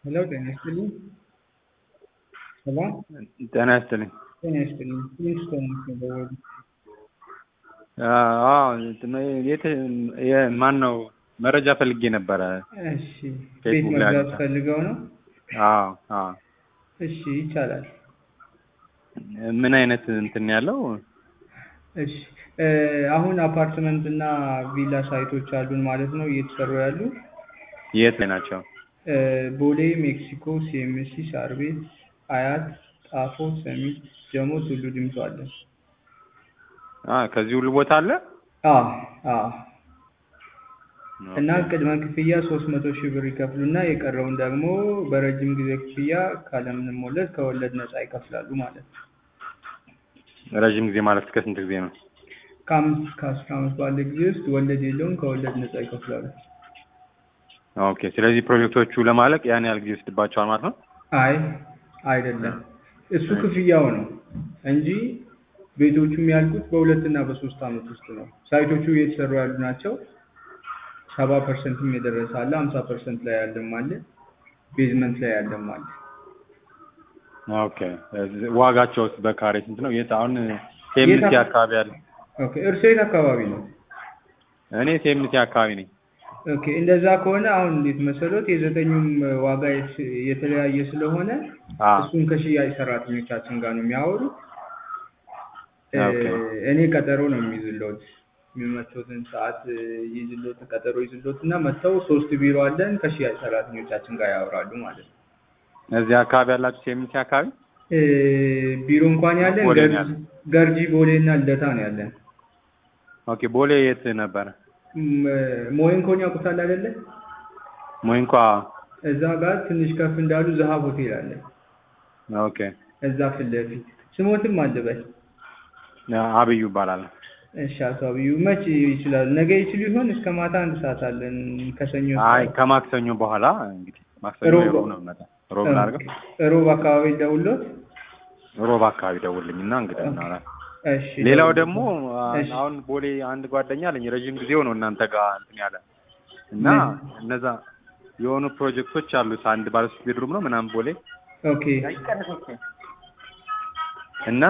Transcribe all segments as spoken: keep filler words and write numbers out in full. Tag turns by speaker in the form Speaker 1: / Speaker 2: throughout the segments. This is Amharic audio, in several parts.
Speaker 1: ሄሎ ጤና ይስጥልኝ። ሄሎ
Speaker 2: ጤና ይስጥልኝ።
Speaker 1: ጤና ይስጥልኝ። ፕሪንስቶን ነው።
Speaker 2: አዎ የት የማን ነው? መረጃ ፈልጌ ነበረ።
Speaker 1: እሺ ቤት መግዛት ፈልገው ነው?
Speaker 2: አዎ አዎ።
Speaker 1: እሺ ይቻላል።
Speaker 2: ምን አይነት እንትን ያለው?
Speaker 1: እሺ አሁን አፓርትመንት እና ቪላ ሳይቶች አሉን ማለት ነው እየተሰሩ ያሉ።
Speaker 2: የት ላይ ናቸው?
Speaker 1: ቦሌ፣ ሜክሲኮ፣ ሲኤምሲ፣ ሳር ቤት፣ አያት፣ ጣፎ፣ ሰሚት፣ ጀሞ፣ ቱሉ ዲምቱ አለ።
Speaker 2: አ ከዚህ ሁሉ ቦታ አለ?
Speaker 1: አዎ አዎ። እና ቅድመ ክፍያ ሶስት መቶ ሺህ ብር ይከፍሉና የቀረውን ደግሞ በረጅም ጊዜ ክፍያ ካለምንም ወለድ ከወለድ ነፃ ይከፍላሉ ማለት ነው።
Speaker 2: ረጅም ጊዜ ማለት እስከ ስንት ጊዜ ነው?
Speaker 1: ከአምስት እስከ አስር ዓመት ባለ ጊዜ ውስጥ ወለድ የለውም፣ ከወለድ ነፃ ይከፍላሉ።
Speaker 2: ኦኬ። ስለዚህ ፕሮጀክቶቹ ለማለቅ ያን ያህል ጊዜ ይወስድባቸዋል ማለት ነው?
Speaker 1: አይ አይደለም፣ እሱ ክፍያው ነው እንጂ ቤቶቹ የሚያልቁት በሁለት እና በሶስት ዓመት ውስጥ ነው። ሳይቶቹ እየተሰሩ ያሉ ናቸው። ሰባ ፐርሰንትም የደረሰ አለ፣ ሀምሳ ፐርሰንት ላይ ያለም አለ፣ ቤዝመንት ላይ ያለም አለ።
Speaker 2: ኦኬ። ዋጋቸውስ በካሬ ስንት ነው? የት አሁን ሴምሲ አካባቢ አለ?
Speaker 1: ኦኬ። እርሶ የት አካባቢ ነው?
Speaker 2: እኔ ሴምሲ አካባቢ ነኝ።
Speaker 1: ኦኬ። እንደዛ ከሆነ አሁን እንዴት መሰሎት የዘጠኙም ዋጋ የተለያየ ስለሆነ እሱን ከሽያጭ ሰራተኞቻችን ጋር ነው የሚያወሩት። እኔ ቀጠሮ ነው የሚይዝልዎት፣ የሚመቾትን ሰዓት ይይዝልዎት፣ ቀጠሮ ይይዝልዎት እና መጥተው ሶስት ቢሮ አለን ከሽያጭ ሰራተኞቻችን ጋር ያወራሉ ማለት ነው።
Speaker 2: እዚህ አካባቢ ያላችሁ ሴምሲ አካባቢ?
Speaker 1: ቢሮ እንኳን ያለን ገርጂ፣ ቦሌ እና ልደታ ነው ያለን።
Speaker 2: ኦኬ። ቦሌ የት ነበረ?
Speaker 1: ሞይንኮን ያውቁታል አይደለ?
Speaker 2: ሞይንኮ
Speaker 1: እዛ ጋር ትንሽ ከፍ እንዳሉ ዘሃብ ሆቴል አለ።
Speaker 2: ኦኬ።
Speaker 1: እዛ ፊት ለፊት ስሞትም አለበት።
Speaker 2: አብዩ ይባላል።
Speaker 1: እሺ አቶ አብዩ መቼ ይችላል? ነገ ይችሉ ይሆን? እስከ ማታ አንድ ሰዓት አለን ከሰኞ።
Speaker 2: አይ ከማክሰኞ በኋላ እንግዲህ ማክሰኞ ሮብ ነው መጣ። ሮብ ላድርገው?
Speaker 1: ሮብ አካባቢ ደውሎት?
Speaker 2: ሮብ አካባቢ ደውልልኝና እንግዲህ እናወራለን።
Speaker 1: እሺ።
Speaker 2: ሌላው ደግሞ አሁን ቦሌ አንድ ጓደኛ አለኝ ረጅም ጊዜው ነው እናንተ ጋር እንትን ያለ እና እነዛ የሆኑ ፕሮጀክቶች አሉት። አንድ ባለ ሶስት ቤድሩም ነው ምናምን ቦሌ።
Speaker 1: ኦኬ።
Speaker 2: እና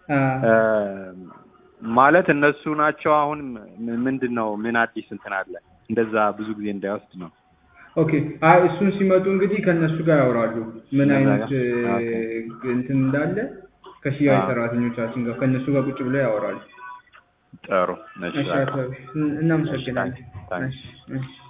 Speaker 2: ማለት እነሱ ናቸው። አሁን ምንድነው ምን አዲስ እንትን አለ እንደዛ ብዙ ጊዜ እንዳይወስድ ነው።
Speaker 1: ኦኬ። አይ እሱን ሲመጡ እንግዲህ ከነሱ ጋር ያወራሉ ምን አይነት እንትን እንዳለ ከሽያጭ ሰራተኞቻችን ጋር ከነሱ ጋር ቁጭ ብለው ያወራሉ።
Speaker 2: ጥሩ። እሺ።
Speaker 1: እናመሰግናለን። እሺ እሺ።